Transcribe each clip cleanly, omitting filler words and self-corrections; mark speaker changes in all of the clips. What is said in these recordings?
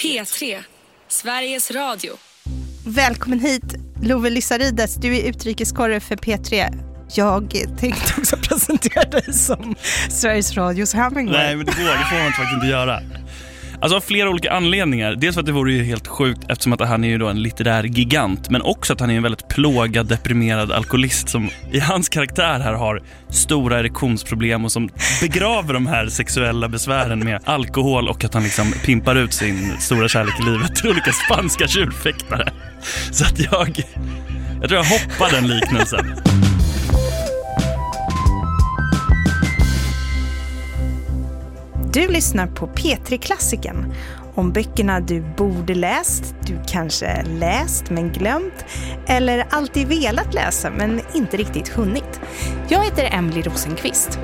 Speaker 1: P3, Sveriges Radio.
Speaker 2: Välkommen hit, Love Lissarides. Du är utrikeskorre för P3. Jag tänkte också presentera dig som Sveriges Radios Hemingway.
Speaker 3: Nej, men det får man faktiskt inte göra. Alltså av flera olika anledningar. Dels för att det vore ju helt sjukt eftersom att han är ju då en litterär gigant. Men också att han är en väldigt plågad, deprimerad alkoholist som i hans karaktär här har stora erektionsproblem och som begraver de här sexuella besvären med alkohol och att han liksom pimpar ut sin stora kärlek i livet till olika spanska tjurfäktare. Så att jag tror jag hoppar den liknelsen.
Speaker 2: Du lyssnar på P3-klassiken om böckerna du borde läst, du kanske läst men glömt eller alltid velat läsa men inte riktigt hunnit. Jag heter Emily Rosenqvist.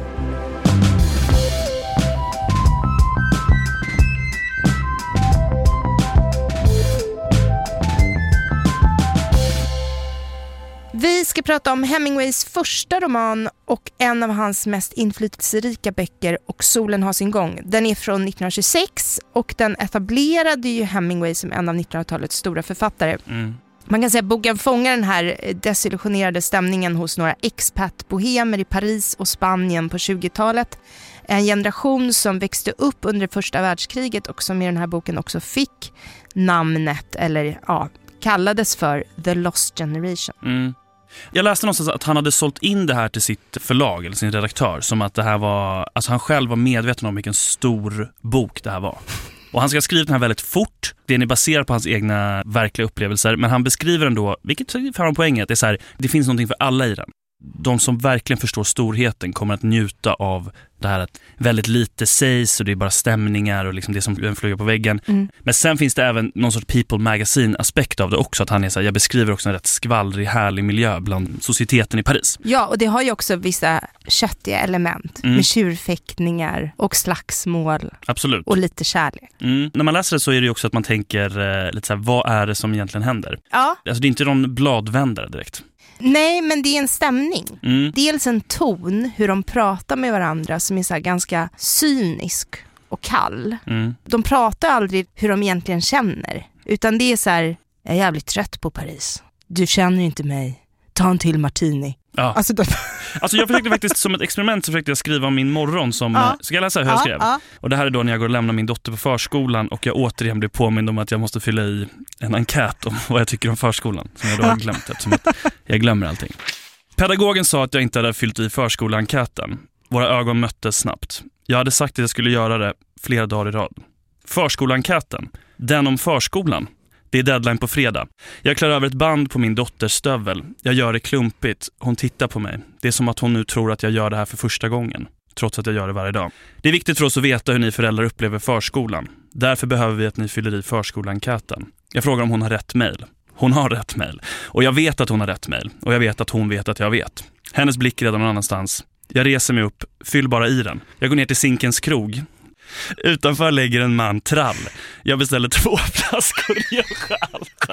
Speaker 2: Vi ska prata om Hemingways första roman och en av hans mest inflytelserika böcker, Och solen har sin gång. Den är från 1926 och den etablerade ju Hemingway som en av 1900-talets stora författare. Man kan säga att boken fångar den här desillusionerade stämningen hos några expat-bohemer i Paris och Spanien på 20-talet. En generation som växte upp under första världskriget och som i den här boken också fick namnet, eller ja, kallades för The Lost Generation.
Speaker 3: Jag läste någonstans att han hade sålt in det här till sitt förlag eller sin redaktör som att det här var, alltså han själv var medveten om vilken stor bok det här var. Och han ska ha skrivit den här väldigt fort. Den är baserad på hans egna verkliga upplevelser, men han beskriver den då, vilket för en poäng, att det är så här, det finns någonting för alla i den. De som verkligen förstår storheten kommer att njuta av det här att väldigt lite sägs och det är bara stämningar och liksom det som flyger på väggen. Men sen finns det även någon sorts People Magazine-aspekt av det också, att han är så här, jag beskriver också en rätt skvallrig, härlig miljö bland societeten i Paris.
Speaker 2: Ja, och det har ju också vissa köttiga element med tjurfäktningar och slagsmål.
Speaker 3: Absolut.
Speaker 2: Och lite kärlek.
Speaker 3: När man läser det så är det ju också att man tänker lite så här, vad är det som egentligen händer?
Speaker 2: Ja.
Speaker 3: Alltså det är inte någon bladvändare direkt.
Speaker 2: Nej, men det är en stämning. Dels en ton, hur de pratar med varandra som är så här ganska cynisk och kall. De pratar aldrig hur de egentligen känner, utan det är så här, jag är jävligt trött på Paris. Du känner inte mig. Ta en till martini. Ja.
Speaker 3: Alltså jag försökte faktiskt som ett experiment så försökte jag skriva om min morgon som, ska jag läsa hur jag skrev? Och det här är då när jag går och lämnar min dotter på förskolan och jag återigen blir påmind om att jag måste fylla i en enkät om vad jag tycker om förskolan som jag då har glömt eftersom jag glömmer allting. Pedagogen sa att jag inte hade fyllt i förskolenkäten. Våra ögon möttes snabbt. Jag hade sagt att jag skulle göra det flera dagar i rad. Förskolenkäten, den om förskolan. Det är deadline på fredag. Jag klär över ett band på min dotters stövel. Jag gör det klumpigt. Hon tittar på mig. Det är som att hon nu tror att jag gör det här för första gången. Trots att jag gör det varje dag. Det är viktigt för oss att veta hur ni föräldrar upplever förskolan. Därför behöver vi att ni fyller i förskolenkäten. Jag frågar om hon har rätt mejl. Hon har rätt mejl. Och jag vet att hon har rätt mejl. Och jag vet att hon vet att jag vet. Hennes blick är redan någon annanstans. Jag reser mig upp. Fyll bara i den. Jag går ner till Zinkens krog. Utanför lägger en man trall. Jag beställer 2 flaskor Rioja.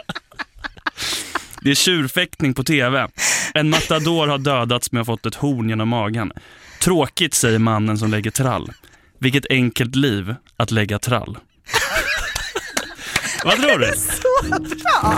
Speaker 3: Det är tjurfäktning på tv. En matador har dödats med att ha fått ett horn genom magen. Tråkigt, säger mannen som lägger trall. Vilket enkelt liv att lägga trall. Vad tror du?
Speaker 2: Så bra!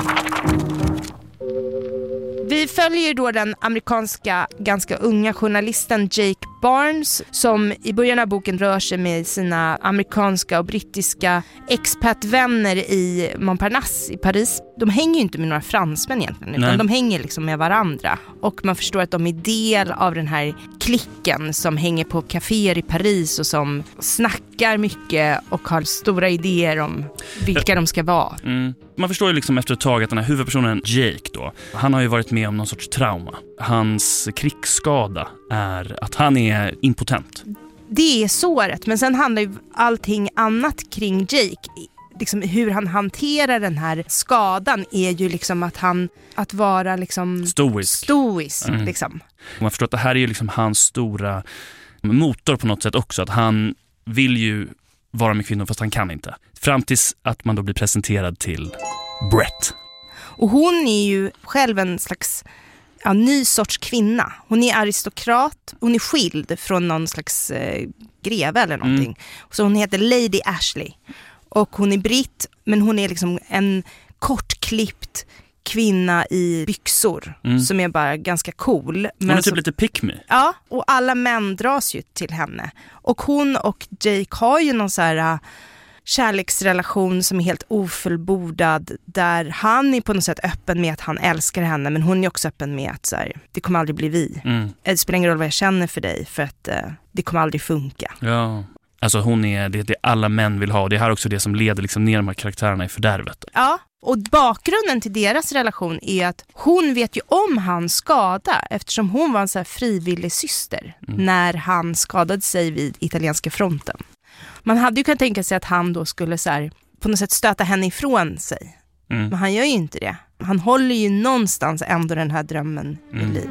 Speaker 2: Vi följer då den amerikanska ganska unga journalisten Jake Barnes som i början av boken rör sig med sina amerikanska och brittiska expatvänner i Montparnasse i Paris. De hänger ju inte med några fransmän egentligen, utan de hänger liksom med varandra. Och man förstår att de är del av den här klicken som hänger på kaféer i Paris och som snackar mycket och har stora idéer om vilka de ska vara.
Speaker 3: Man förstår ju liksom efter ett tag att den här huvudpersonen Jake då, han har ju varit med om någon sorts trauma. Hans krigsskada är att han är impotent.
Speaker 2: Det är såret, men sen handlar ju allting annat kring Jake. Liksom hur han hanterar den här skadan är ju liksom att vara liksom stoisk liksom.
Speaker 3: Man förstår att det här är ju liksom hans stora motor på något sätt också, att han vill ju vara med kvinnor fast han kan inte. Fram tills att man då blir presenterad till Brett.
Speaker 2: Och hon är ju själv en slags ny sorts kvinna. Hon är aristokrat, hon är skild från någon slags greve eller någonting. Så hon heter Lady Ashley. Och hon är britt, men hon är liksom en kortklippt kvinna i byxor som är bara ganska cool.
Speaker 3: Hon är typ lite pick me.
Speaker 2: Ja, och alla män dras ju till henne. Och hon och Jake har ju någon så här kärleksrelation som är helt ofullbordad, där han är på något sätt öppen med att han älskar henne, men hon är också öppen med att så här, det kommer aldrig bli vi. Det spelar ingen roll vad jag känner för dig, för att det kommer aldrig funka.
Speaker 3: Ja. Alltså hon är det alla män vill ha, och det här är också det som leder liksom ner de här karaktärerna i fördärvet.
Speaker 2: Ja, och bakgrunden till deras relation är att hon vet ju om hans skada, eftersom hon var en så här frivillig syster när han skadade sig vid italienska fronten. Man hade ju kunnat tänka sig att han då skulle så här, på något sätt stöta henne ifrån sig. Men han gör ju inte det. Han håller ju någonstans ändå den här drömmen i liv.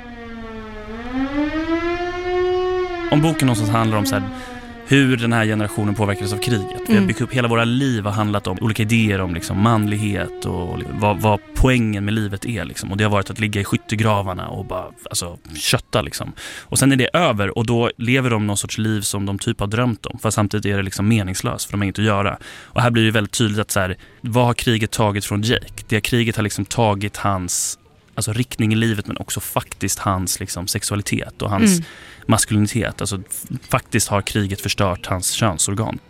Speaker 3: Om boken någonstans handlar om så här, hur den här generationen påverkades av kriget. Vi har byggt upp, hela våra liv har handlat om olika idéer om liksom manlighet och vad poängen med livet är liksom. Och det har varit att ligga i skyttegravarna och bara kötta liksom. Och sen är det över, och då lever de någon sorts liv som de typ har drömt om, fast samtidigt är det liksom meningslöst, för de har inget att göra. Och här blir det väldigt tydligt att så här, vad har kriget tagit från Jake? Det kriget har liksom tagit hans riktning i livet, men också faktiskt hans liksom sexualitet och hans maskulinitet. Alltså faktiskt har kriget förstört hans könsorgan.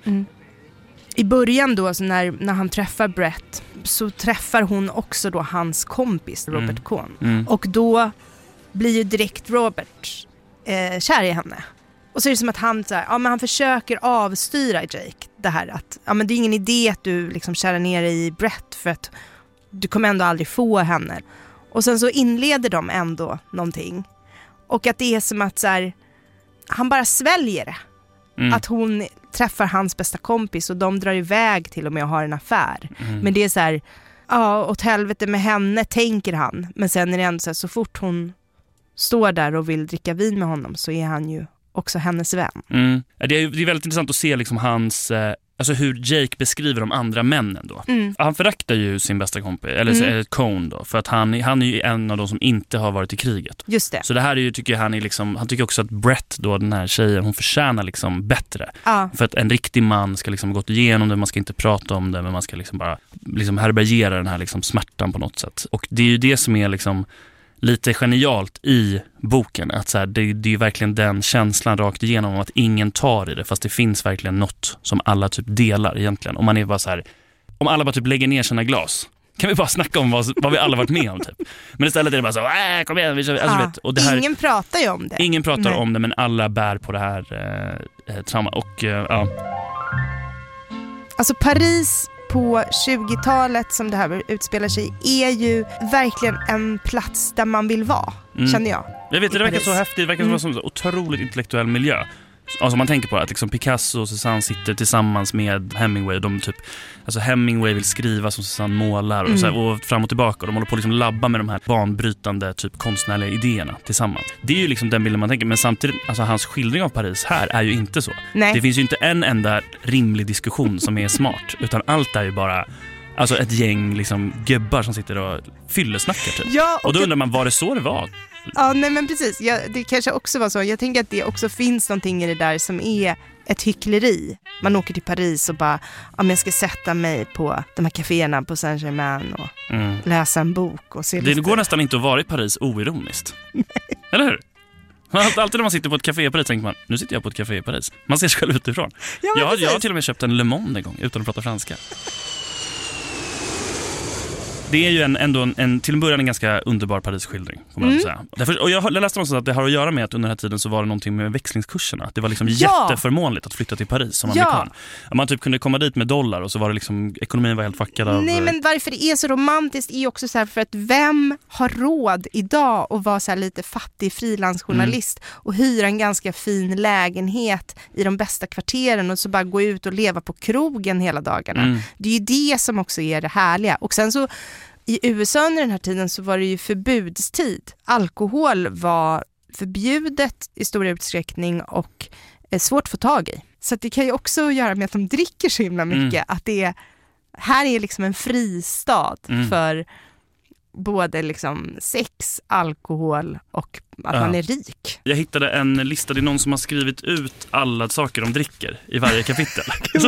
Speaker 2: I början då, så när han träffar Brett, så träffar hon också då hans kompis Robert Cohn. Och då blir ju direkt Robert kär i henne. Och så är det som att han så här, men han försöker avstyra Jake det här att men det är ingen idé att du liksom kärar ner i Brett, för att du kommer ändå aldrig få henne. Och sen så inleder de ändå någonting. Och att det är som att så här, han bara sväljer det. Att hon träffar hans bästa kompis och de drar iväg till och med och har en affär. Men det är så här, åt helvete med henne, tänker han. Men sen är det ändå så här, så fort hon står där och vill dricka vin med honom, så är han ju också hennes vän.
Speaker 3: Det är väldigt intressant att se liksom hans... Alltså hur Jake beskriver de andra männen då. Han föraktar ju sin bästa kompis, eller Cohn då, för att han är ju en av de som inte har varit i kriget.
Speaker 2: Just det.
Speaker 3: Så det här är ju, tycker jag, han tycker också att Brett då, den här tjejen, hon förtjänar liksom bättre. För att en riktig man ska liksom gått igenom det, man ska inte prata om det, men man ska liksom bara liksom härbärgera den här liksom smärtan på något sätt. Och det är ju det som är liksom lite genialt i boken, att så här, det är ju verkligen den känslan rakt igenom om att ingen tar i det, fast det finns verkligen något som alla typ delar egentligen. Om man är bara så här, om alla bara typ lägger ner sina glas, kan vi bara snacka om vad vi alla varit med om typ. Men istället är det bara så, kom igen, vi kör. Alltså, vet, och det här,
Speaker 2: ingen pratar ju om det.
Speaker 3: Ingen pratar om det, men alla bär på det här trauma. Och
Speaker 2: Alltså Paris på 20-talet, som det här utspelar sig, är ju verkligen en plats där man vill vara, känner jag.
Speaker 3: Jag vet, det verkar så häftigt, det verkar vara som en otroligt intellektuell miljö. Alltså man tänker på att liksom Picasso och Cézanne sitter tillsammans med Hemingway. De typ, alltså Hemingway vill skriva som Cézanne målar och, så här, och fram och tillbaka. Och de håller på att liksom labba med de här banbrytande typ konstnärliga idéerna tillsammans. Det är ju liksom den bilden man tänker. Men samtidigt, alltså hans skildring av Paris här är ju inte så.
Speaker 2: Nej.
Speaker 3: Det finns ju inte en enda rimlig diskussion som är smart. Utan allt är ju bara... Alltså ett gäng liksom gubbar som sitter och fyllesnackar typ.
Speaker 2: Ja,
Speaker 3: och då undrar man, var det så det var?
Speaker 2: Ja, nej men precis. Det kanske också var så. Jag tänker att det också finns någonting i det där som är ett hyckleri. Man åker till Paris och bara, jag ska sätta mig på de här kaféerna på Saint-Germain och läsa en bok. Och se
Speaker 3: det går nästan inte att vara i Paris oironiskt. Eller hur? Alltid när man sitter på ett café i Paris tänker man, nu sitter jag på ett café i Paris. Man ser själv utifrån. Ja, jag har till och med köpt en Le Monde en gång utan att prata franska. Det är ju ändå till en början en ganska underbar Paris-skildring, får man säga. Därför, och jag läste också att det har att göra med att under den här tiden så var det någonting med växlingskurserna. Det var liksom jätteförmånligt att flytta till Paris som amerikan. Man typ kunde komma dit med dollar och så var det liksom, ekonomin var helt fuckad av...
Speaker 2: Nej, men varför det är så romantiskt är också så här, för att vem har råd idag att vara så här lite fattig frilansjournalist och hyra en ganska fin lägenhet i de bästa kvarteren och så bara gå ut och leva på krogen hela dagarna. Det är ju det som också är det härliga. Och sen så i USA under den här tiden så var det ju förbudstid. Alkohol var förbjudet i stor utsträckning och svårt att få tag i. Så att det kan ju också göra med att de dricker så himla mycket. Att det här är liksom en fristad för både liksom sex, alkohol och att man är rik.
Speaker 3: Jag hittade en lista, det är någon som har skrivit ut alla saker de dricker i varje kapitel.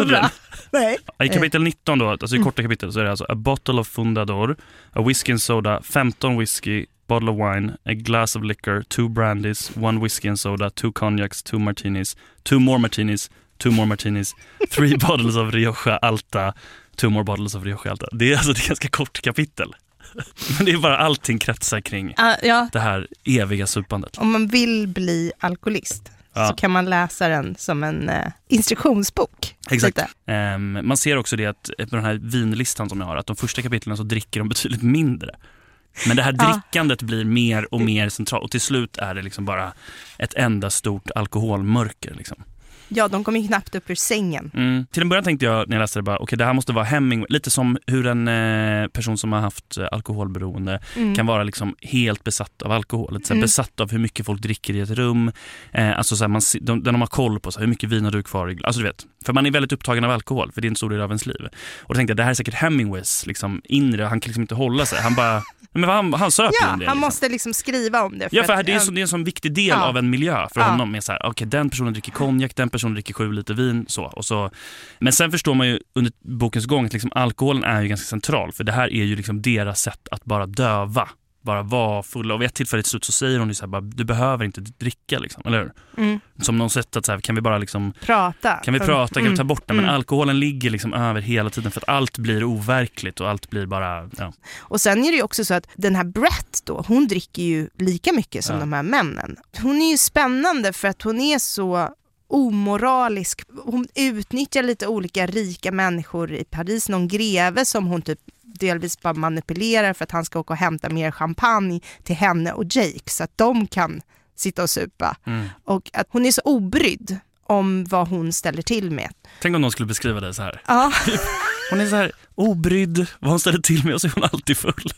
Speaker 2: Nej.
Speaker 3: I kapitel 19 då, alltså i korta kapitel, så är det alltså a bottle of Fundador, a whiskey and soda, 15 whisky, bottle of wine, a glass of liquor, 2 brandies, 1 whiskey and soda, 2 cognacs, 2 martinis, 2 more martinis, 2 more martinis, 3 bottles of Rioja Alta, 2 more bottles of Rioja Alta. Det är alltså ett ganska kort kapitel. Men det är bara allting kretsar kring det här eviga supandet.
Speaker 2: Om man vill bli alkoholist så kan man läsa den som en instruktionsbok.
Speaker 3: Exakt. Man ser också det att på den här vinlistan som jag har, att de första kapitlen så dricker de betydligt mindre. Men det här drickandet blir mer och mer centralt. Och till slut är det liksom bara ett enda stort alkoholmörker liksom.
Speaker 2: Ja, de kom ju knappt upp ur sängen.
Speaker 3: Till en början tänkte jag när jag läste det bara, okej, det här måste vara Hemingway. Lite som hur en person som har haft alkoholberoende kan vara liksom helt besatt av alkohol. Lite så här, besatt av hur mycket folk dricker i ett rum. Alltså så här, de har koll på så här, hur mycket vin har du kvar. Alltså du vet, för man är väldigt upptagen av alkohol, för det är en stor del av ens liv. Och då tänkte jag, det här är säkert Hemingways liksom, inre, han kan liksom inte hålla sig. Han bara... Men han söker om det.
Speaker 2: Han liksom måste liksom skriva om det.
Speaker 3: För det är en sån viktig del av en miljö för honom. Med så här, okej, den personen dricker konjak, den personen dricker 7 liter vin. Så. Men sen förstår man ju under bokens gång att liksom, alkoholen är ju ganska central. För det här är ju liksom deras sätt att bara döva. Bara vara fulla. Och vid ett tillfälle till slut så säger hon ju så här, bara, du behöver inte dricka liksom, eller som någon sätt att så här, kan vi bara liksom
Speaker 2: prata,
Speaker 3: kan vi ta bort det, men alkoholen ligger liksom över hela tiden för att allt blir overkligt och allt blir bara
Speaker 2: Och sen är det ju också så att den här Brett då, hon dricker ju lika mycket som de här männen. Hon är ju spännande för att hon är så omoralisk. Hon utnyttjar lite olika rika människor i Paris, någon greve som hon typ delvis bara manipulerar för att han ska åka och hämta mer champagne till henne och Jake så att de kan sitta och supa. Och att hon är så obrydd om vad hon ställer till med.
Speaker 3: Tänk om någon skulle beskriva det så här.
Speaker 2: Ja.
Speaker 3: Hon är så här obrydd vad hon ställer till med och så är hon alltid full.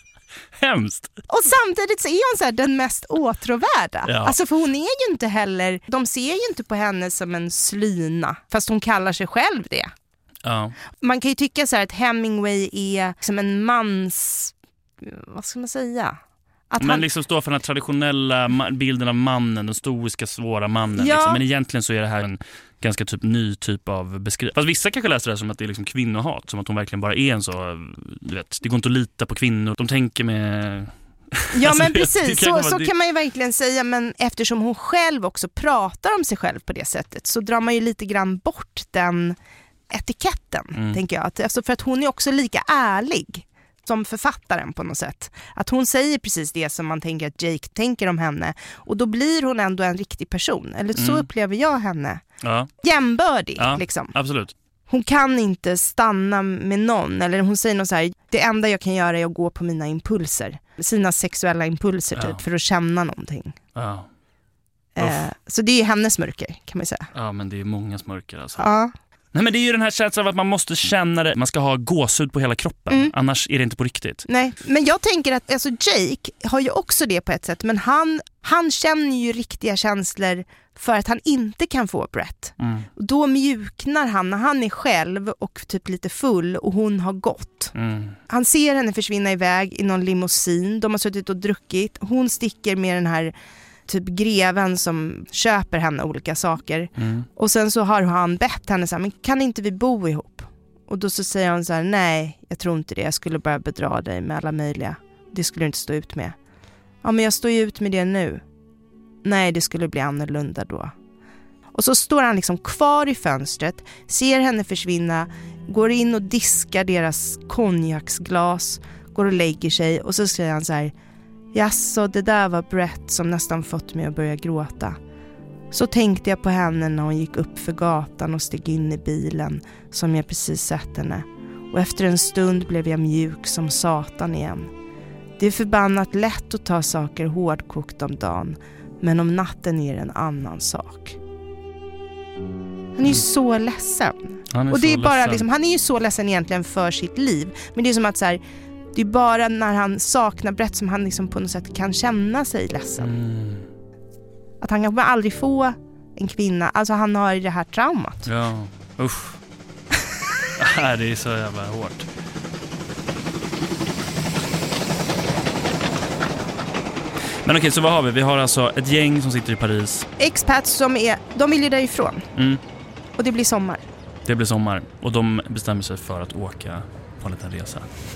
Speaker 3: Hemskt.
Speaker 2: Och samtidigt så är hon så här den mest åtråvärda.
Speaker 3: Ja.
Speaker 2: Alltså för hon är ju inte heller, de ser ju inte på henne som en slyna, fast hon kallar sig själv det.
Speaker 3: Ja.
Speaker 2: Man kan ju tycka så här att Hemingway är som en mans, vad ska man säga? Att
Speaker 3: han liksom står för den här traditionella bilden av mannen, den stoiska svåra mannen.
Speaker 2: Ja.
Speaker 3: Liksom. Men egentligen så är det här en ganska typ ny typ av beskrivning. Fast vissa kanske läser det som att det är liksom kvinnohat, som att hon verkligen bara är en så, du vet, det går inte att lita på kvinnor. De tänker med...
Speaker 2: Ja,
Speaker 3: alltså,
Speaker 2: men precis, så
Speaker 3: det...
Speaker 2: kan man ju verkligen säga, men eftersom hon själv också pratar om sig själv på det sättet så drar man ju lite grann bort den etiketten, tänker jag. Alltså för att hon är också lika ärlig som författaren på något sätt. Att hon säger precis det som man tänker att Jake tänker om henne. Och då blir hon ändå en riktig person. Eller så upplever jag henne. Ja. Jämbördig, liksom.
Speaker 3: Absolut.
Speaker 2: Hon kan inte stanna med någon. Eller hon säger något så här, det enda jag kan göra är att gå på mina impulser. Sina sexuella impulser typ, för att känna någonting.
Speaker 3: Ja.
Speaker 2: Så det är ju hennes mörker, kan man säga.
Speaker 3: Ja, men det är många mörker alltså.
Speaker 2: Ja.
Speaker 3: Nej, men det är ju den här känslan av att man måste känna det. Man ska ha gåshud på hela kroppen. Annars är det inte på riktigt. Nej,
Speaker 2: men jag tänker att alltså Jake har ju också det på ett sätt. Men han känner ju riktiga känslor för att han inte kan få Brett. Och då mjuknar han när han är själv och typ lite full och hon har gått. Han ser henne försvinna iväg i någon limousin. De har suttit och druckit. Hon sticker med den här typ greven som köper henne olika saker. Och sen så har han bett henne så här, men kan inte vi bo ihop? Och då så säger hon så här, nej, jag tror inte det. Jag skulle bara bedra dig med alla möjliga. Det skulle du inte stå ut med. Ja, men jag står ju ut med det nu. Nej, det skulle bli annorlunda då. Och så står han liksom kvar i fönstret, ser henne försvinna, går in och diskar deras konjaksglas, går och lägger sig och så säger han så här, jaså, det där var Brett som nästan fått mig att börja gråta. Så tänkte jag på henne när hon gick upp för gatan och steg in i bilen som jag precis sett henne. Och efter en stund blev jag mjuk som satan igen. Det är förbannat lätt att ta saker hårdkokt om dagen, men om natten är det en annan sak. Han är ju så ledsen. Och det är bara liksom, han är ju så ledsen egentligen för sitt liv. Men det är som att så här, det är bara när han saknar Brett som han liksom på något sätt kan känna sig ledsen. Att han kan aldrig få en kvinna. Alltså han har det här traumat.
Speaker 3: Ja, usch. Det är så jävla hårt. Men okej, så vad har vi? Vi har alltså ett gäng som sitter i Paris.
Speaker 2: Expats de vill ju därifrån. Och det blir sommar.
Speaker 3: Det blir sommar och de bestämmer sig för att åka på en liten resa.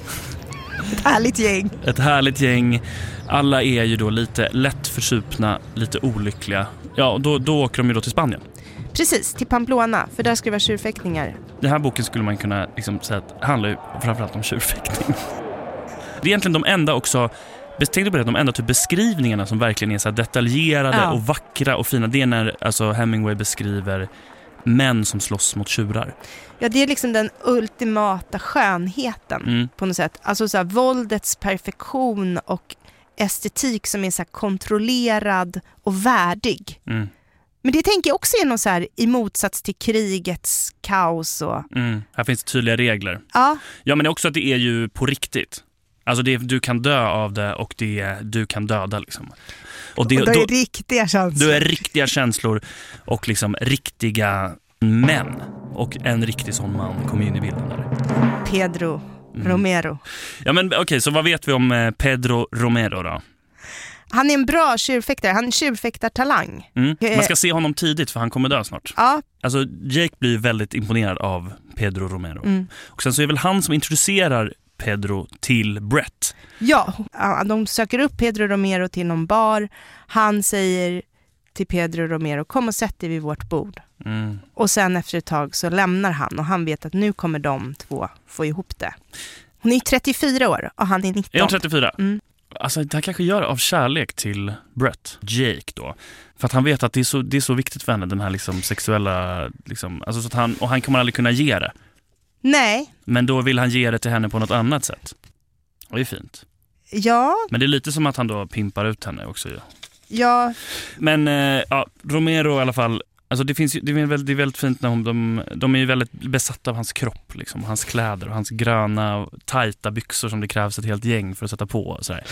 Speaker 2: Ett härligt gäng.
Speaker 3: Ett härligt gäng. Alla är ju då lite lätt försupna, lite olyckliga. Ja, och då åker de ju då till Spanien.
Speaker 2: Precis, till Pamplona, för där ska det vara tjurfäktningar.
Speaker 3: Den här boken skulle man kunna liksom säga att det handlar ju framförallt om tjurfäktning. Det är egentligen de enda också, tänkte på det, de enda typ beskrivningarna som verkligen är så här detaljerade och vackra och fina. Det är när alltså Hemingway beskriver män som slåss mot tjurar.
Speaker 2: Ja, det är liksom den ultimata skönheten på något sätt. Alltså så här, våldets perfektion och estetik som är så här kontrollerad och värdig. Men det tänker jag också är något så här i motsats till krigets kaos. Och...
Speaker 3: Här finns det tydliga regler.
Speaker 2: Ja,
Speaker 3: men det är också att det är ju på riktigt. Alltså du kan dö av det och du kan döda liksom. Och det
Speaker 2: är riktiga känslor.
Speaker 3: Det är riktiga känslor och liksom riktiga män. Och en riktig sån man kommer in i bilden där.
Speaker 2: Pedro Romero.
Speaker 3: Ja, men okej, så vad vet vi om Pedro Romero då?
Speaker 2: Han är en bra tjurfäktare. Han är tjurfäktartalang.
Speaker 3: Man ska se honom tidigt för han kommer dö snart.
Speaker 2: Ja.
Speaker 3: Alltså Jake blir väldigt imponerad av Pedro Romero. Och sen så är väl han som introducerar Pedro till Brett.
Speaker 2: Ja, de söker upp Pedro Romero till någon bar. Han säger till Pedro Romero, kom och sätt dig vid vårt bord. Och sen efter ett tag så lämnar han och han vet att nu kommer de två få ihop det. Hon är 34 år och han är 19.
Speaker 3: Är hon 34? Alltså det här kanske gör av kärlek till Brett, Jake då. För att han vet att det är så viktigt för henne, den här liksom sexuella liksom, alltså så att han kommer aldrig kunna ge det.
Speaker 2: Nej.
Speaker 3: Men då vill han ge det till henne på något annat sätt. Och det är fint.
Speaker 2: Ja.
Speaker 3: Men det är lite som att han då pimpar ut henne också.
Speaker 2: Ja.
Speaker 3: Men Romero i alla fall, alltså det är väldigt fint när de är ju väldigt besatta av hans kropp liksom, och hans kläder och hans gröna tajta byxor som det krävs ett helt gäng för att sätta på och sådär.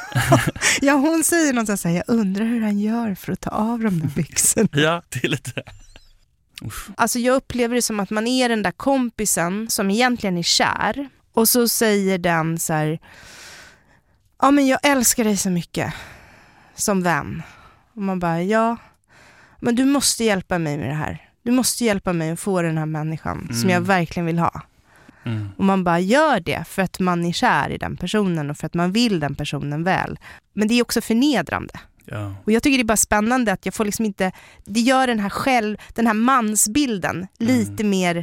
Speaker 2: Ja, hon säger något så här, jag undrar hur han gör för att ta av de där byxorna.
Speaker 3: Ja, det är lite.
Speaker 2: Alltså jag upplever det som att man är den där kompisen som egentligen är kär och så säger den så här, ja men jag älskar dig så mycket som vän. Och man bara, ja men du måste hjälpa mig med det här. Du måste hjälpa mig att få den här människan som jag verkligen vill ha. Och man bara gör det för att man är kär i den personen och för att man vill den personen väl. Men det är också förnedrande.
Speaker 3: Ja.
Speaker 2: Och jag tycker det är bara spännande att jag får liksom inte, det gör den här mansbilden lite mer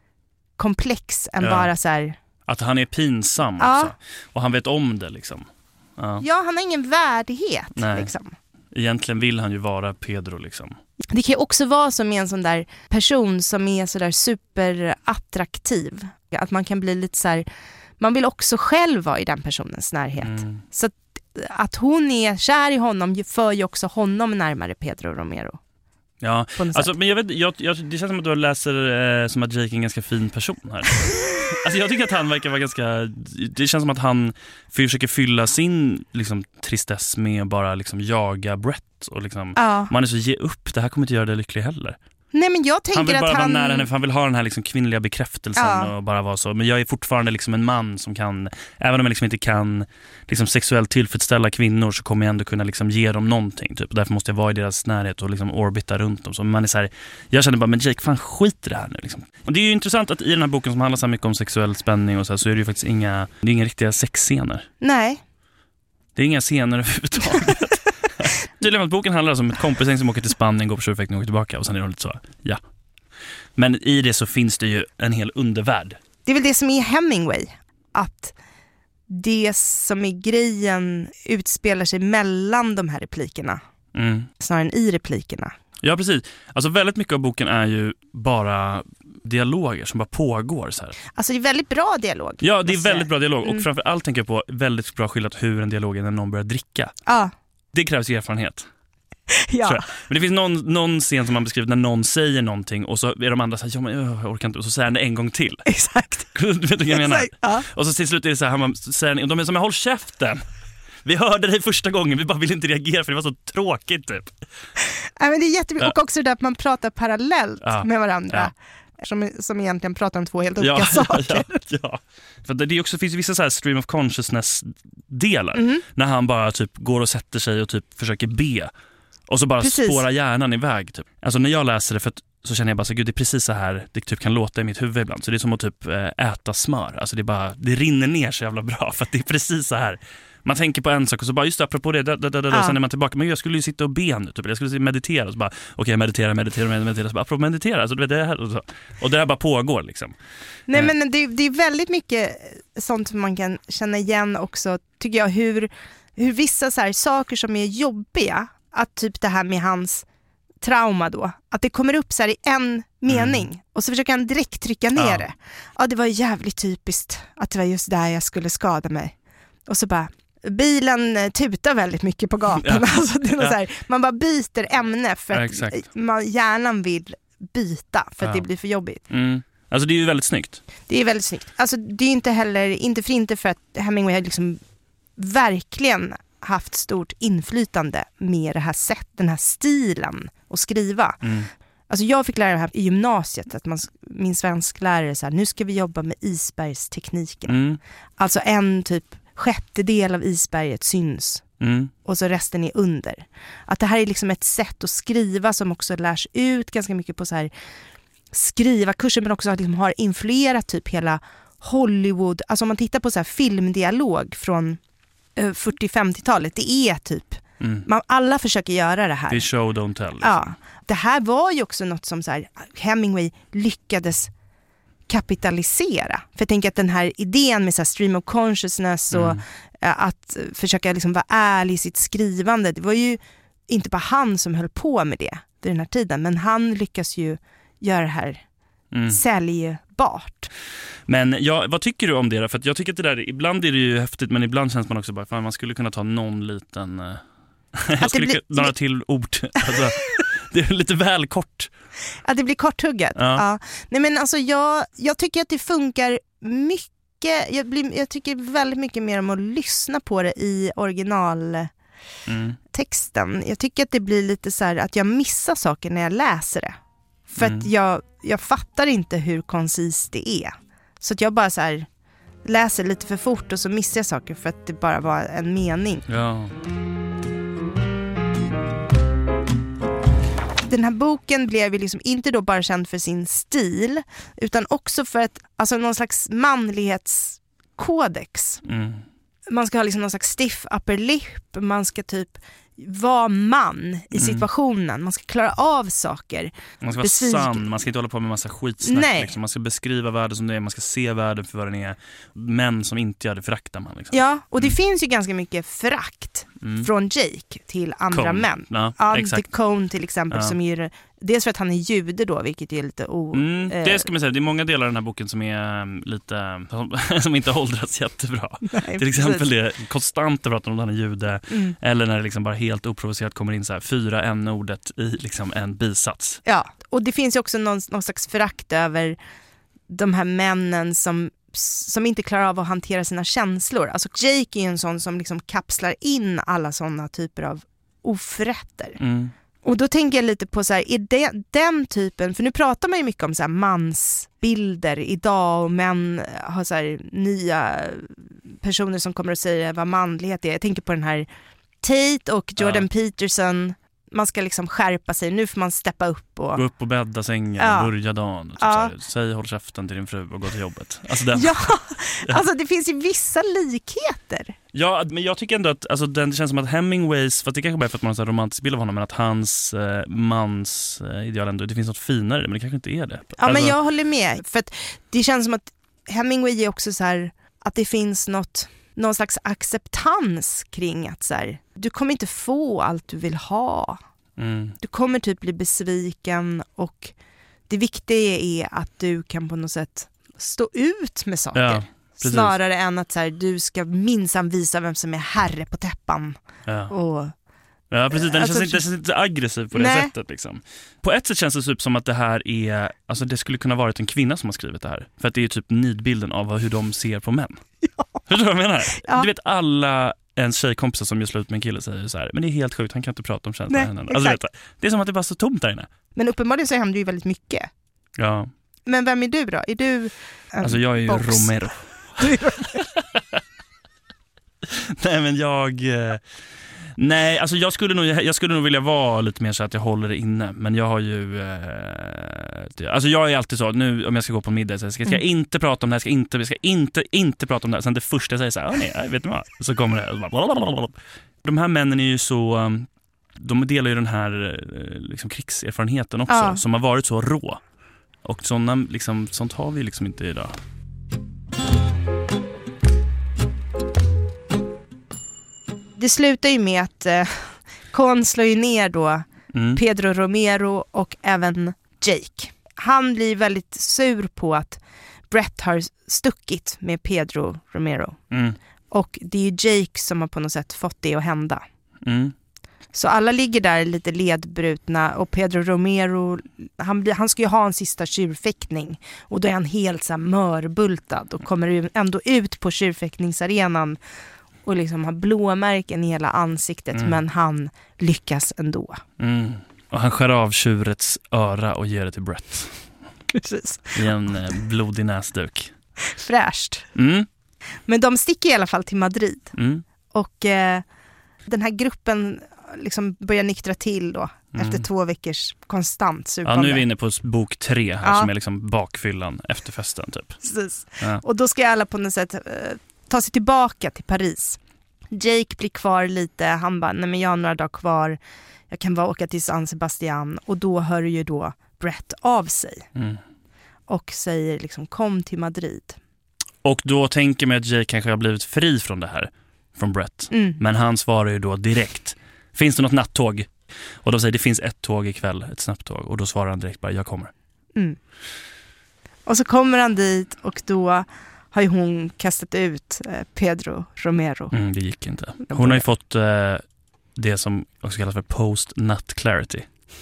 Speaker 2: komplex än bara så här. Att
Speaker 3: han är pinsam också. Och han vet om det liksom.
Speaker 2: Ja, han har ingen värdighet.
Speaker 3: Nej.
Speaker 2: Liksom.
Speaker 3: Egentligen vill han ju vara Pedro liksom.
Speaker 2: Det kan ju också vara som en sån där person som är så där superattraktiv. Att man kan bli lite så här, man vill också själv vara i den personens närhet. Så att hon är kär i honom för ju också honom närmare Pedro Romero.
Speaker 3: Ja, alltså, men det känns som att du läser som att Jake är en ganska fin person här. Alltså jag tycker att han verkar vara ganska, det känns som att han försöker fylla sin liksom tristess med att bara liksom jaga Brett och liksom, man är så ge upp, det här kommer inte göra det lycklig heller.
Speaker 2: Nej, men jag tänker
Speaker 3: han vill bara
Speaker 2: att
Speaker 3: vara nära henne, för han vill ha den här liksom kvinnliga bekräftelsen och bara vara så. Men jag är fortfarande liksom en man som kan, även om jag liksom inte kan liksom sexuellt tillfredsställa kvinnor, så kommer jag ändå kunna liksom ge dem någonting typ. Och därför måste jag vara i deras närhet och liksom orbita runt dem. Så man är så här, jag känner bara, men Jake, fan skit i det här nu liksom. Och det är ju intressant att i den här boken som handlar så mycket om sexuell spänning och så är det ju faktiskt inga riktiga sexscener.
Speaker 2: Nej.
Speaker 3: Det är inga scener överhuvudtaget. Tydligen att boken handlar alltså om ett kompisgäng som åker till Spanien, går på tjurfäktning och åker tillbaka, och sen är det lite så, ja. Men i det så finns det ju en hel undervärld.
Speaker 2: Det är väl det som är Hemingway, att det som är grejen utspelar sig mellan de här replikerna snarare än i replikerna.
Speaker 3: Ja, precis. Alltså väldigt mycket av boken är ju bara dialoger som bara pågår så här.
Speaker 2: Alltså det är väldigt bra dialog.
Speaker 3: Ja, det är väldigt bra dialog. Och framförallt tänker jag på väldigt bra skildrat hur en dialog är när någon börjar dricka.
Speaker 2: Ja.
Speaker 3: Det krävs erfarenhet.
Speaker 2: Ja.
Speaker 3: Men det finns någon scen som man beskriver när någon säger någonting och så är de andra så här, ja, men jag orkar inte, och så säger han det en gång till.
Speaker 2: Exakt.
Speaker 3: Du vet vad jag menar?
Speaker 2: Ja.
Speaker 3: Och så till slut är det så här, man säger, och de är som, håll käften. Vi hörde dig första gången, vi bara ville inte reagera för det var så tråkigt typ.
Speaker 2: Ja, men det är jättebra. Och också det att man pratar parallellt med varandra. som egentligen pratar om två helt olika saker.
Speaker 3: Ja. För det också finns vissa så här stream of consciousness-delar när han bara typ går och sätter sig och typ försöker be. Och så bara spårar hjärnan iväg. Typ. Alltså när jag läser det så känner jag bara så gud, det är precis så här det typ kan låta i mitt huvud ibland. Så det är som att typ äta smör. Alltså det rinner ner så jävla bra för att det är precis så här. Man tänker på en sak och så bara just apropå det och sen är man tillbaka. Men jag skulle ju sitta och be nu typ. Jag skulle meditera och så bara okej, meditera så bara apropå meditera så det här och det här bara pågår liksom.
Speaker 2: Nej men det är väldigt mycket sånt som man kan känna igen också, tycker jag, hur vissa så här saker som är jobbiga, att typ det här med hans trauma då, att det kommer upp så här i en mening och så försöker han direkt trycka ner det. Ja, det var jävligt typiskt att det var just där jag skulle skada mig. Och så bara bilen tutar väldigt mycket på gatan. Alltså, det är så här, man bara byter ämne för att hjärnan vill byta för att det blir för jobbigt.
Speaker 3: Alltså det är ju väldigt snyggt.
Speaker 2: Det är väldigt snyggt. Alltså det är inte heller, inte för att Hemingway har liksom verkligen haft stort inflytande med det här den här stilen att skriva. Alltså jag fick lära mig här i gymnasiet att min svensklärare så här, nu ska vi jobba med isbergstekniken. Alltså en typ 1/6 av isberget syns och så resten är under. Att det här är liksom ett sätt att skriva som också lärs ut ganska mycket på så här skriva kurser, men också liksom har influerat typ hela Hollywood. Alltså om man tittar på så här filmdialog från 40-50-talet, det är typ alla försöker göra det här.
Speaker 3: Det är show, don't tell. Liksom.
Speaker 2: Ja, det här var ju också något som så här, Hemingway lyckades kapitalisera. För jag tänker att den här idén med så här stream of consciousness och att försöka liksom vara ärlig i sitt skrivande, det var ju inte bara han som höll på med det vid den här tiden, men han lyckas ju göra det här säljbart. Men
Speaker 3: vad tycker du om det då? För att jag tycker att det där, ibland är det ju häftigt, men ibland känns man också bara, fan, man skulle kunna ta någon liten jag skulle kunna några till ord. Alltså, det är lite väl kort.
Speaker 2: Att det blir korthugget. Ja. Nej men alltså jag tycker att det funkar mycket. Jag tycker väldigt mycket mer om att lyssna på det i originaltexten. Jag tycker att det blir lite så här att jag missar saker när jag läser det. För att jag fattar inte hur koncis det är. Så att jag bara så här läser lite för fort och så missar jag saker för att det bara var en mening.
Speaker 3: Ja.
Speaker 2: Den här boken blev ju liksom inte då bara känd för sin stil, utan också för att, alltså någon slags manlighetskodex. Man ska ha liksom någon slags stiff upper lip, man ska typ vara man i situationen, man ska klara av saker.
Speaker 3: Man ska vara sann, man ska inte hålla på med massa skitsnack. Liksom. Man ska beskriva världen som det är, man ska se världen för vad den är. Män som inte gör det föraktar man. Liksom.
Speaker 2: Ja, och det finns ju ganska mycket förakt från Jake till andra
Speaker 3: Cone.
Speaker 2: män.
Speaker 3: Ja, exakt.
Speaker 2: Cone till exempel, som är dels för att han är jude då, vilket är lite
Speaker 3: det ska man säga, det är många delar av den här boken som är lite som inte har åldrats jättebra.
Speaker 2: Nej,
Speaker 3: till exempel det konstant att prata om att han är jude, eller när det liksom bara helt oprovocerat kommer in så här 4 n-ordet i liksom en bisats.
Speaker 2: Ja, och det finns ju också någon slags förakt över de här männen som inte klarar av att hantera sina känslor. Alltså Jake är ju en sån som liksom kapslar in alla sådana typer av oförrätter. Och då tänker jag lite på så här, är det den typen, för nu pratar man ju mycket om så här mansbilder idag och män har så här nya personer som kommer att säga vad manlighet är. Jag tänker på den här Tate och Jordan Peterson. Man ska liksom skärpa sig, nu får man steppa upp och...
Speaker 3: Gå upp och bädda sängen och börja dagen. Typ så här, säg håll käften till din fru och gå till jobbet. Alltså
Speaker 2: alltså det finns ju vissa likheter.
Speaker 3: Ja, men jag tycker ändå att alltså, det känns som att Hemingways, för att det kanske bara är för att man har en romantisk bild av honom, men att hans mans ideal ändå, det finns något finare, men det kanske inte är det.
Speaker 2: Ja,
Speaker 3: alltså...
Speaker 2: men jag håller med, för att det känns som att Hemingway är också så här, att det finns någon slags acceptans kring att så här, du kommer inte få allt du vill ha. Du kommer typ bli besviken, och det viktiga är att du kan på något sätt stå ut med saker.
Speaker 3: Ja,
Speaker 2: snarare än att så här, du ska minsann visa vem som är herre på täppan.
Speaker 3: Ja.
Speaker 2: Och
Speaker 3: ja, precis. Den känns inte aggressiv på det sättet. Liksom. På ett sätt känns det typ som att det här är... Alltså det skulle kunna varit en kvinna som har skrivit det här. För att det är typ nidbilden av hur de ser på män.
Speaker 2: Ja.
Speaker 3: Förstår du vad jag menar? Ja. Du vet, alla ens tjejkompisar som gör slut med en kille säger så här, men det är helt sjukt, han kan inte prata om känslor. Alltså, vet, det är som att det bara är så tomt där inne.
Speaker 2: Men uppenbarligen så händer ju väldigt mycket.
Speaker 3: Ja.
Speaker 2: Men vem är du då? Är du
Speaker 3: Alltså jag är ju Romero. Nej, men nej, alltså jag skulle nog vilja vara lite mer så att jag håller det inne. Men jag har ju alltså jag är alltid så, nu om jag ska gå på en middag så ska jag inte prata om det här, jag ska inte prata om det här. Sen det första jag säger så här, nej, vet du vad? Så kommer det. De här männen är ju så, de delar ju den här liksom krigserfarenheten också, som har varit så rå. Och sånt har vi liksom inte idag.
Speaker 2: Det slutar ju med att Con slår ju ner då Pedro Romero och även Jake. Han blir väldigt sur på att Brett har stuckit med Pedro Romero. Och det är ju Jake som har på något sätt fått det att hända. Så alla ligger där lite ledbrutna och Pedro Romero, han ska ju ha en sista tjurfäktning och då är han helt så här mörbultad och kommer ändå ut på tjurfäktningsarenan och liksom har blåmärken i hela ansiktet, men han lyckas ändå.
Speaker 3: Och han skär av tjurets öra och ger det till Brett.
Speaker 2: Precis.
Speaker 3: I en blodig näsduk.
Speaker 2: Fräscht. Men de sticker i alla fall till Madrid. Och den här gruppen liksom börjar nyktra till då efter 2 veckors konstant supande.
Speaker 3: Ja, nu är vi inne på bok 3 här som är liksom bakfyllan efter festen typ.
Speaker 2: Precis. Ja. Och då ska alla på något sätt ta sig tillbaka till Paris. Jake blir kvar lite. Han bara, nej men jag har några dagar kvar. Jag kan bara åka till San Sebastian. Och då hör ju då Brett av sig. Och säger liksom, kom till Madrid.
Speaker 3: Och då tänker man att Jake kanske har blivit fri från det här. Från Brett. Men han svarar ju då direkt. Finns det något nattåg? Och då säger det finns ett tåg ikväll. Ett snabbtåg. Och då svarar han direkt bara, jag kommer. Och
Speaker 2: så kommer han dit och då har ju hon kastat ut Pedro Romero.
Speaker 3: Det gick inte. Hon har ju fått det som också kallas för post-nut clarity.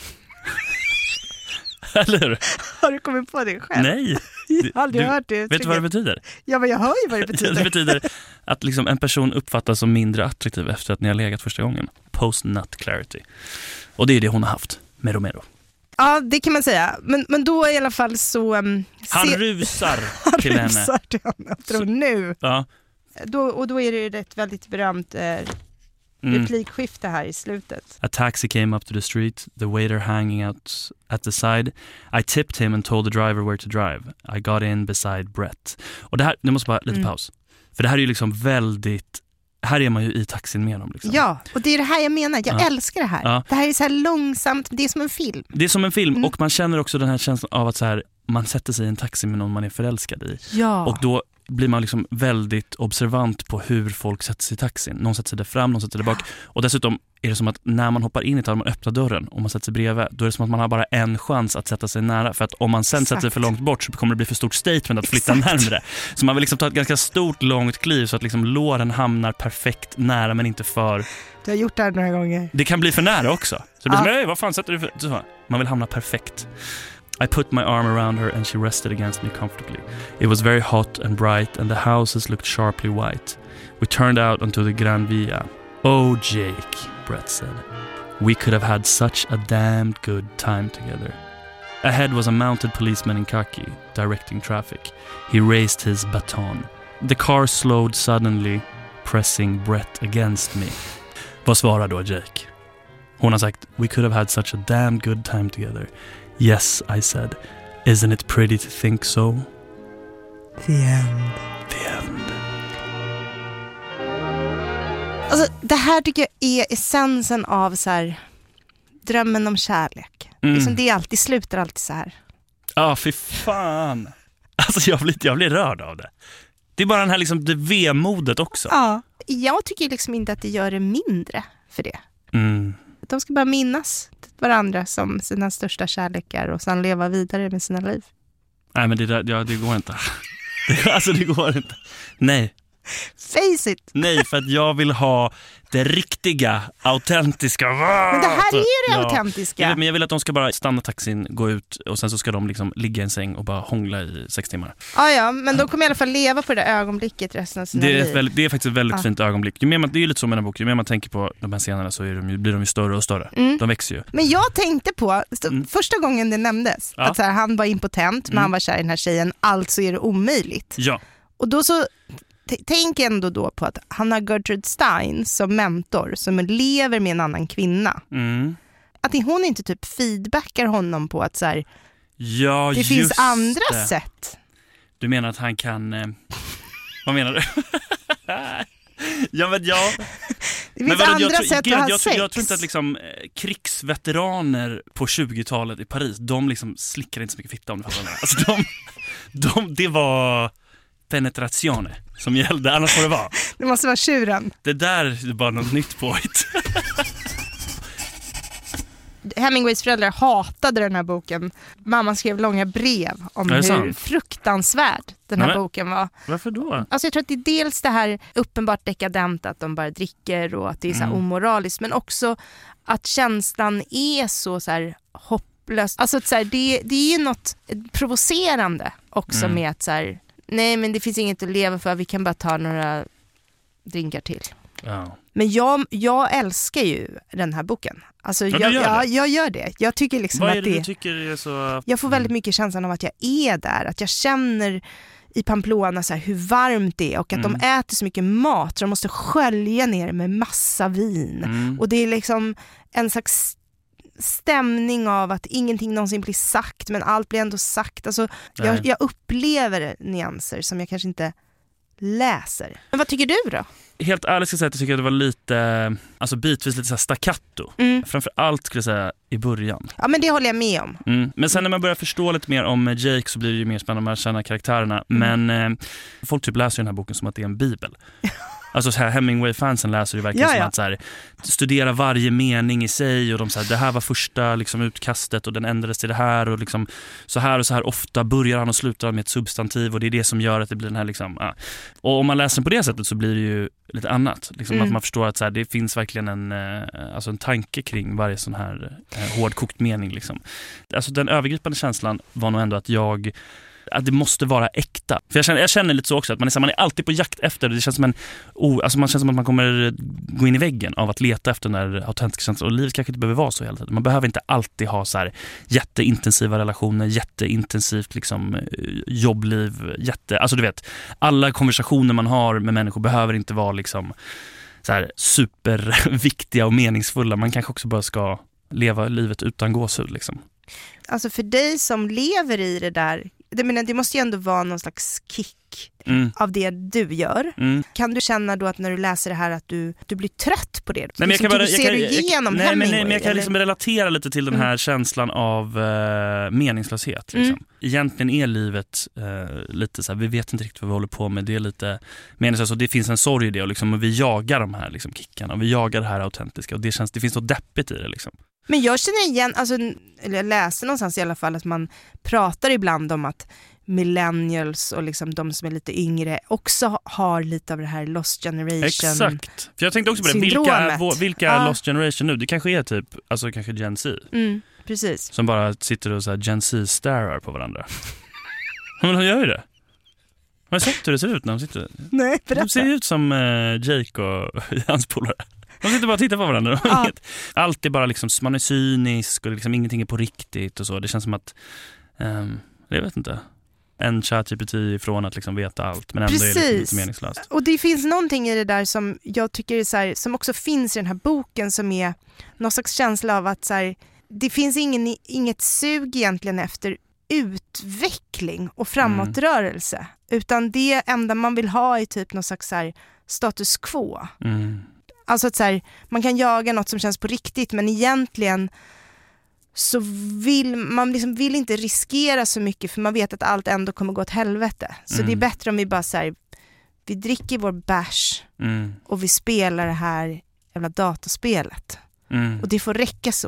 Speaker 3: Eller hur?
Speaker 2: Har du kommit på det själv?
Speaker 3: Nej.
Speaker 2: Jag har aldrig hört det.
Speaker 3: Vet du vad det betyder?
Speaker 2: Ja, men jag hör ju vad det betyder.
Speaker 3: Det betyder att liksom en person uppfattas som mindre attraktiv efter att ni har legat första gången. Post-nut clarity. Och det är det hon har haft med Romero.
Speaker 2: Ja, det kan man säga. Men då i alla fall så...
Speaker 3: han rusar till henne.
Speaker 2: Han rusar till henne. Jag tror nu.
Speaker 3: Ja.
Speaker 2: Då är det ett väldigt berömt replikskifte här i slutet.
Speaker 3: A taxi came up to the street, the waiter hanging out at the side. I tipped him and told the driver where to drive. I got in beside Brett. Och det här, nu måste bara lite paus. För det här är ju liksom väldigt... Här är man ju i taxin med dem. Liksom.
Speaker 2: Ja, och det är det här jag menar. Jag älskar det här. Ja. Det här är så här långsamt. Det är som en film.
Speaker 3: Det är som en film och man känner också den här känslan av att så här, man sätter sig i en taxi med någon man är förälskad i.
Speaker 2: Ja.
Speaker 3: Och då blir man liksom väldigt observant på hur folk sätter sig i taxin. Någon sätter sig där fram, någon sätter sig där bak. Och dessutom är det som att när man hoppar in i taxin, man öppnar dörren och man sätter sig bredvid, då är det som att man har bara en chans att sätta sig nära. För att om man sen sätter sig för långt bort så kommer det bli för stort statement att flytta närmare. Så man vill liksom ta ett ganska stort, långt kliv så att liksom låren hamnar perfekt nära men inte för...
Speaker 2: Du har gjort det här några gånger.
Speaker 3: Det kan bli för nära också. Så det blir som, vad fan sätter du för... Så, man vill hamna perfekt. I put my arm around her and she rested against me comfortably. It was very hot and bright and the houses looked sharply white. We turned out onto the Gran Via. Oh, Jake, Brett said. We could have had such a damned good time together. Ahead was a mounted policeman in khaki, directing traffic. He raised his baton. The car slowed suddenly, pressing Brett against me. Vad svarar då Jake? Hon har sagt, we could have had such a damned good time together. Yes, I said. Isn't it pretty to think so?
Speaker 2: The end.
Speaker 3: The end.
Speaker 2: Alltså, det här tycker jag är essensen av så här, drömmen om kärlek. Liksom det alltid slutar alltid så här.
Speaker 3: Ja, fy fan. Alltså jag blir rörd av det. Det är bara den här liksom det vemodet också.
Speaker 2: Ja, jag tycker liksom inte att det gör det mindre för det. De ska bara minnas varandra som sina största kärlekar och sen leva vidare med sina liv.
Speaker 3: Nej, men det går inte. Alltså det går inte. Nej,
Speaker 2: Face it.
Speaker 3: Nej, för att jag vill ha det riktiga, autentiska.
Speaker 2: Men det här är ju det autentiska.
Speaker 3: Men jag vill att de ska bara stanna taxin, gå ut och sen så ska de liksom ligga i en säng och bara hångla i 6 timmar.
Speaker 2: Ja, men de kommer i alla fall leva på det ögonblicket resten av sina liv.
Speaker 3: Det är faktiskt ett väldigt fint ögonblick. Det är ju lite så med den här boken. Ju mer man tänker på de här scenerna så blir de ju större och större. De växer ju.
Speaker 2: Men jag tänkte på, första gången det nämndes, att så här, han var impotent, men han var kär i den här tjejen, alltså är det omöjligt.
Speaker 3: Ja.
Speaker 2: Och då så tänk ändå då på att han har Gertrude Stein som mentor som lever med en annan kvinna. Att hon inte typ feedbackar honom på att så här, det finns andra sätt.
Speaker 3: Du menar att han kan... vad menar du? Ja, men ja.
Speaker 2: Det finns andra sätt att ha sex.
Speaker 3: Jag tror inte att liksom, krigsveteraner på 20-talet i Paris, de liksom slickar inte så mycket fitta om det. Alltså det var... penetrazione som gällde, annars får det vara.
Speaker 2: Det måste vara tjuren.
Speaker 3: Det där är bara något nytt påhitt.
Speaker 2: Hemingways föräldrar hatade den här boken. Mamma skrev långa brev om hur fruktansvärd den här boken var. Varför då? Alltså jag tror att det är dels det här uppenbart dekadent att de bara dricker och att det är så här omoraliskt, men också att känslan är så här hopplös. Alltså att så här, det är ju något provocerande också med att så här, nej, men det finns inget att leva för. Vi kan bara ta några drinkar till. Ja. Men jag älskar ju den här boken. Alltså jag gör det. Jag tycker liksom
Speaker 3: vad
Speaker 2: att
Speaker 3: är det du tycker är så...
Speaker 2: Jag får väldigt mycket känslan av att jag är där. Att jag känner i Pamplona så här, hur varmt det är. Och att de äter så mycket mat. Så de måste skölja ner med massa vin. Och det är liksom en slags stämning av att ingenting någonsin blir sagt, men allt blir ändå sagt. Alltså, jag upplever nyanser som jag kanske inte läser. Men vad tycker du då?
Speaker 3: Helt ärligt ska jag säga att jag tycker att det var lite, alltså bitvis lite så här staccato. Framförallt skulle jag säga i början. Ja, men det håller jag med om. Men sen när man börjar förstå lite mer om Jake så blir det ju mer spännande att känna karaktärerna. Men folk typ läser den här boken som att det är en bibel. Alltså så här, Hemingway-fansen läser det verkligen som att så här, studera varje mening i sig och de så här, det här var första liksom, utkastet och den ändrades till det här och liksom, så här ofta börjar han och slutar med ett substantiv och det är det som gör att det blir den här liksom, Och om man läser den på det sättet så blir det ju lite annat. Liksom, att man förstår att så här, det finns verkligen en tanke kring varje sån här hårdkokt mening. Liksom. Alltså den övergripande känslan var nog ändå att det måste vara äkta. För jag känner lite så också att man är alltid på jakt efter det. Det känns som man känns som att man kommer gå in i väggen av att leta efter den där autentiska känslan. Och livet kanske inte behöver vara så hela tiden. Man behöver inte alltid ha så här jätteintensiva relationer, jätteintensivt liksom jobbliv, alltså du vet, alla konversationer man har med människor behöver inte vara liksom så här superviktiga och meningsfulla. Man kanske också bara ska leva livet utan gåshud liksom. Alltså för dig som lever i det där, det måste ju ändå vara någon slags kick av det du gör. Kan du känna då att när du läser det här att du blir trött på det? Nej, men jag kan liksom relatera lite till den här känslan av meningslöshet. Liksom. Egentligen är livet lite så här, vi vet inte riktigt vad vi håller på med. Det är lite meningslöst och det finns en sorg i det och, liksom, och vi jagar de här liksom, kickarna och vi jagar det här autentiska och det finns något deppigt i det liksom. Men jag känner igen, alltså, eller jag läser någonstans i alla fall att man pratar ibland om att millennials och liksom de som är lite yngre också har lite av det här lost generation. Exakt. För jag tänkte också på det, vilka lost generation nu? Det kanske är typ, alltså kanske Gen Z. Precis. Som bara sitter och så här Gen Z-starar på varandra. Men de gör ju det. Har du sett hur det ser ut när de sitter? Nej, berätta. De ser ut som Jake och hans polare. De sitter bara och tittar på varandra. Ja. Allt är bara liksom, man är cynisk och liksom ingenting är på riktigt och så. Det känns som att, jag vet inte, en ChatGPT ifrån att liksom veta allt, men ändå är det liksom inte meningslöst. Och det finns någonting i det där som jag tycker är så här, som också finns i den här boken, som är någon slags känsla av att så här, det finns inget sug egentligen efter utveckling och framåtrörelse, utan det enda man vill ha är typ någon slags så här status quo. Alltså att så här, man kan jaga något som känns på riktigt, men egentligen så vill man liksom vill inte riskera så mycket, för man vet att allt ändå kommer gå åt helvete. Så det är bättre om vi bara så här, vi dricker vår bärs och vi spelar det här jävla dataspelet. Och det får räcka så.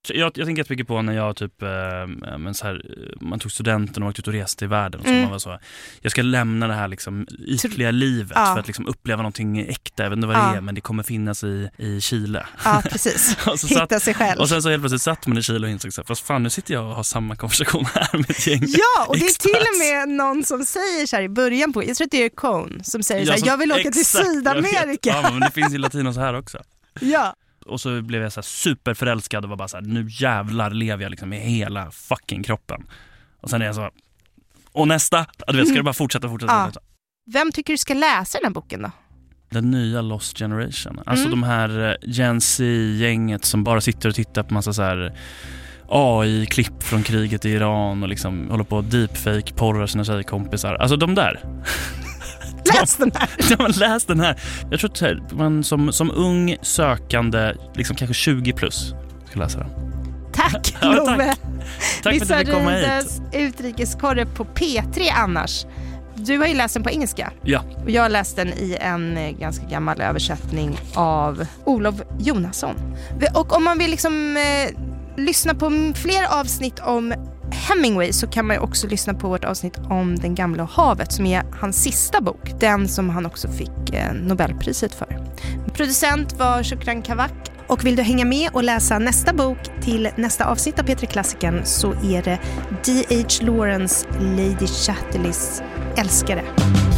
Speaker 3: jag tänker jättemycket på när jag typ man tog studenten och åkte ut och reste i världen och så man var så, jag ska lämna det här liksom ytliga livet för att liksom uppleva någonting äkta, jag vet inte vad det är, men det kommer finnas i Chile.
Speaker 2: Ja, precis. Hitta sig själv.
Speaker 3: Och sen så helt plötsligt satt man i Chile och insåg så här, fast fan, nu sitter jag och har samma konversation här med ett gäng.
Speaker 2: Ja, och det är till och med någon som säger så här i början på, jag tror att det är Cohn som säger så här, jag vill åka till Sydamerika.
Speaker 3: Ja, men det finns ju latinos här också.
Speaker 2: Ja. Och
Speaker 3: så blev jag så här superförälskad och var bara så här, nu jävlar lever jag liksom med hela fucking kroppen. Och sen är jag så, och nästa, ska det bara fortsätta.
Speaker 2: Vem tycker du ska läsa den här boken då?
Speaker 3: Den nya Lost Generation. Alltså de här Gen Z-gänget som bara sitter och tittar på massa så här AI-klipp från kriget i Iran och liksom håller på att deepfake-porrar sina tjejkompisar. Alltså de där.
Speaker 2: Läs den här.
Speaker 3: Läs den här. Jag tror att man som ung sökande, liksom kanske 20 plus, ska läsa den.
Speaker 2: Tack, Love.
Speaker 3: Tack för att du kom hit.
Speaker 2: Utrikeskorre på P3 annars. Du har ju läst den på engelska.
Speaker 3: Ja.
Speaker 2: Och jag har läst den i en ganska gammal översättning av Olof Jonasson. Och om man vill liksom lyssna på fler avsnitt om Hemingway så kan man ju också lyssna på vårt avsnitt om Den gamla havet som är hans sista bok. Den som han också fick Nobelpriset för. Producent var Shukran Kavak. Och vill du hänga med och läsa nästa bok till nästa avsnitt av P3 Klassikern så är det D.H. Lawrence, Lady Chatterleys älskare.